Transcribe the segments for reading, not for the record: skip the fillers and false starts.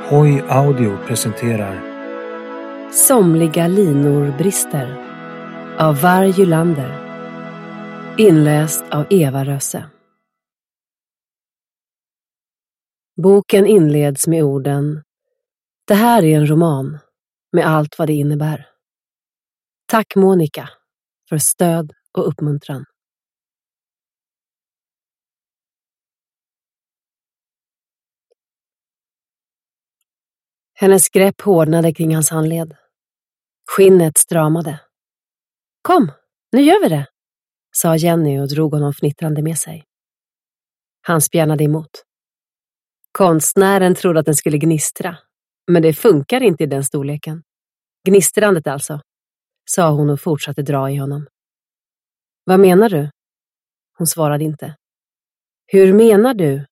Hoj Audio presenterar Somliga linor brister av Var Julander. Inläst av Eva Röse. Boken inleds med orden: Det här är en roman med allt vad det innebär. Tack Monica för stöd och uppmuntran. Hennes grepp hårdnade kring hans handled. Skinnet stramade. Kom, nu gör vi det, sa Jenny och drog honom fnittrande med sig. Han spjärnade emot. Konstnären trodde att den skulle gnistra, men det funkar inte i den storleken. Gnistrandet alltså, sa hon och fortsatte dra i honom. Vad menar du? Hon svarade inte. Hur menar du?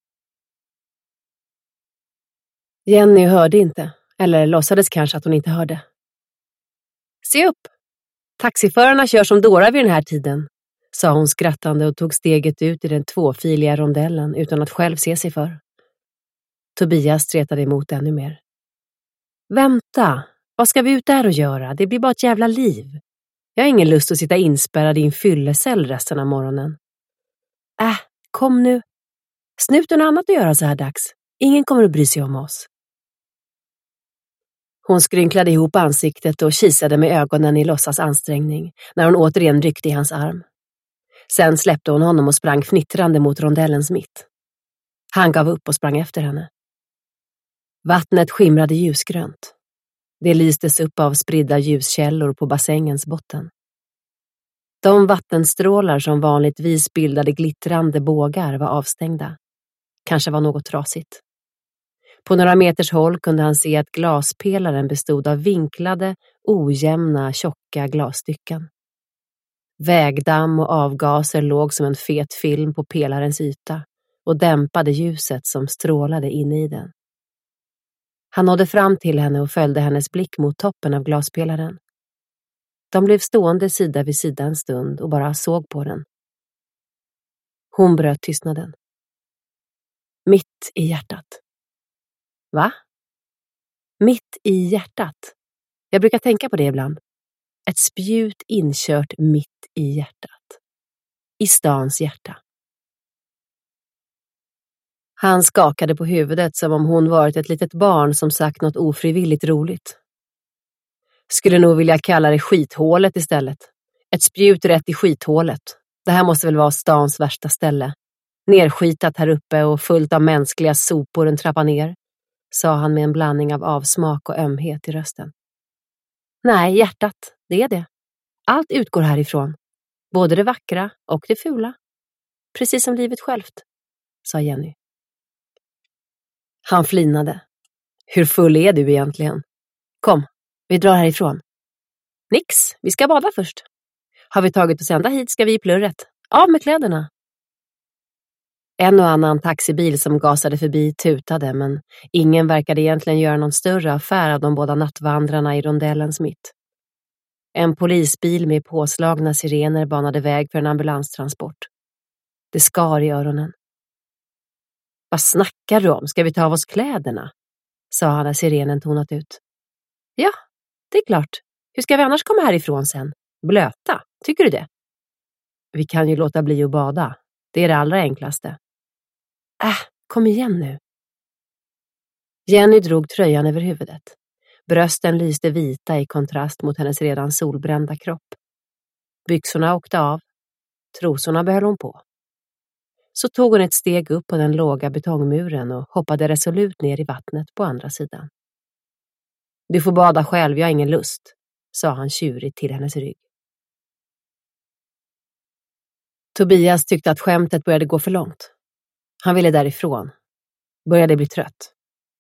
Jenny hörde inte, eller låtsades kanske att hon inte hörde. Se upp! Taxiförarna kör som dårar vid den här tiden, sa hon skrattande och tog steget ut i den tvåfiliga rondellen utan att själv se sig för. Tobias stretade emot ännu mer. Vänta, vad ska vi ut där och göra? Det blir bara ett jävla liv. Jag har ingen lust att sitta inspärrad i en fyllecell resten av morgonen. Kom nu. Snuten har annat att göra så här dags. Ingen kommer att bry sig om oss. Hon skrynklade ihop ansiktet och kisade med ögonen i låtsas ansträngning när hon återigen ryckte i hans arm. Sen släppte hon honom och sprang fnittrande mot rondellens mitt. Han gav upp och sprang efter henne. Vattnet skimrade ljusgrönt. Det lystes upp av spridda ljuskällor på bassängens botten. De vattenstrålar som vanligtvis bildade glittrande bågar var avstängda. Kanske var något trasigt. På några meters håll kunde han se att glaspelaren bestod av vinklade, ojämna, tjocka glasstycken. Vägdamm och avgaser låg som en fet film på pelarens yta och dämpade ljuset som strålade inne i den. Han nådde fram till henne och följde hennes blick mot toppen av glaspelaren. De blev stående sida vid sida en stund och bara såg på den. Hon bröt tystnaden. Mitt i hjärtat. Va? Mitt i hjärtat. Jag brukar tänka på det ibland. Ett spjut inkört mitt i hjärtat. I stans hjärta. Han skakade på huvudet som om hon varit ett litet barn som sagt något ofrivilligt roligt. Skulle nog vilja kalla det skithålet istället. Ett spjut rätt i skithålet. Det här måste väl vara stans värsta ställe. Nerskitat här uppe och fullt av mänskliga sopor en trappa ner, sa han med en blandning av avsmak och ömhet i rösten. Nej, hjärtat, det är det. Allt utgår härifrån. Både det vackra och det fula. Precis som livet självt, sa Jenny. Han flinade. Hur full är du egentligen? Kom, vi drar härifrån. Nix, vi ska bada först. Har vi tagit oss ända hit ska vi i plurret. Av med kläderna. En och annan taxibil som gasade förbi tutade, men ingen verkade egentligen göra någon större affär av de båda nattvandrarna i rondellens mitt. En polisbil med påslagna sirener banade väg för en ambulanstransport. Det skar i öronen. Vad snackar du om? Ska vi ta av oss kläderna? Sa han när sirenen tonat ut. Ja, det är klart. Hur ska vi annars komma härifrån sen? Blöta, tycker du det? Vi kan ju låta bli att bada. Det är det allra enklaste. Kom igen nu. Jenny drog tröjan över huvudet. Brösten lyste vita i kontrast mot hennes redan solbrända kropp. Byxorna åkte av. Trosorna behöll hon på. Så tog hon ett steg upp på den låga betongmuren och hoppade resolut ner i vattnet på andra sidan. Du får bada själv, jag har ingen lust, sa han tjurigt till hennes rygg. Tobias tyckte att skämtet började gå för långt. Han ville därifrån. Började bli trött.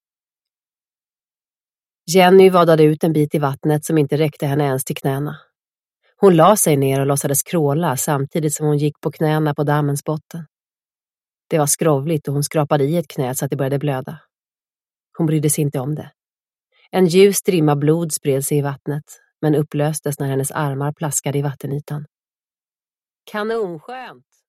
Jenny vadade ut en bit i vattnet som inte räckte henne ens till knäna. Hon la sig ner och låtsades kråla samtidigt som hon gick på knäna på dammens botten. Det var skrovligt och hon skrapade i ett knä så att det började blöda. Hon brydde sig inte om det. En ljus strimma blod spred sig i vattnet, men upplöstes när hennes armar plaskade i vattenytan. Kanonskönt!